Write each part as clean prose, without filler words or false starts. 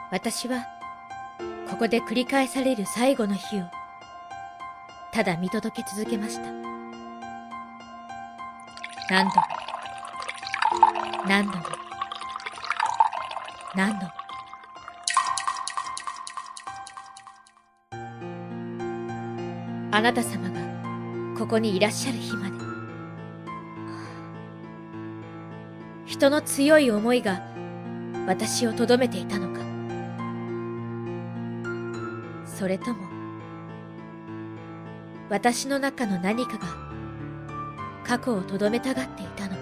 私はここで繰り返される最後の日をただ見届け続けました。何度も何度も何度も。あなた様がここにいらっしゃる日まで。人の強い思いが私をとどめていたのか、それとも私の中の何かが過去をとどめたがっていたのか。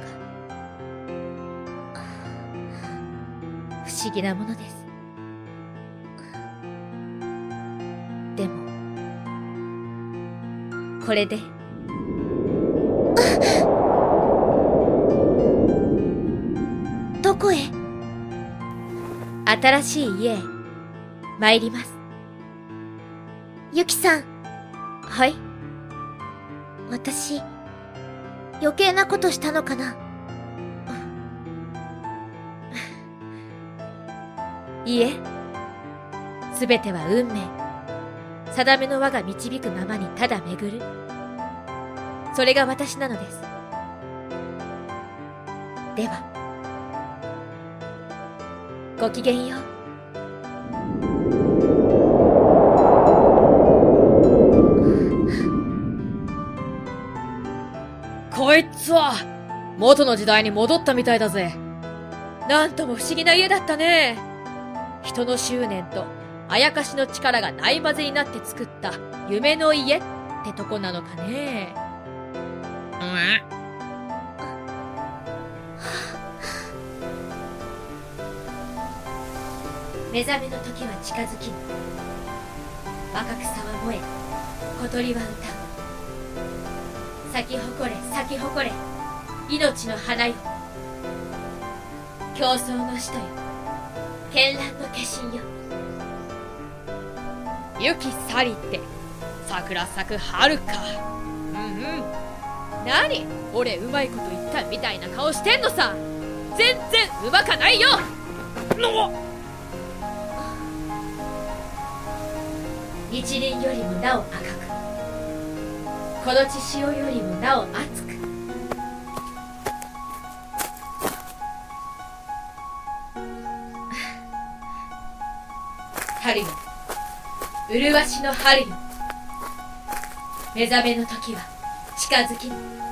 不思議なものです。でもこれでどこへ？新しい家へ参ります。 ユキさん。 はい。 私余計なことしたのかな？ いいえ、すべては運命、定めの輪が導くままにただ巡る、それが私なのです。ではごきげんよう。 こいつは元の時代に戻ったみたいだぜ。 なんとも不思議な家だったね。人の執念とあやかしの力がないまぜになって作った夢の家ってとこなのかね。目覚めの時は近づき、若草は燃え、小鳥は歌う。咲き誇れ咲き誇れ、命の花よ。競争の使徒よ、絢爛の化身よ。 雪去りって桜咲く春か。何俺うまいこと言ったみたいな顔してんのさ。全然うまかないよ。 日輪よりもなお赤く、この血潮よりもなお熱く。春よ、麗しの春よ。目覚めの時は近づき。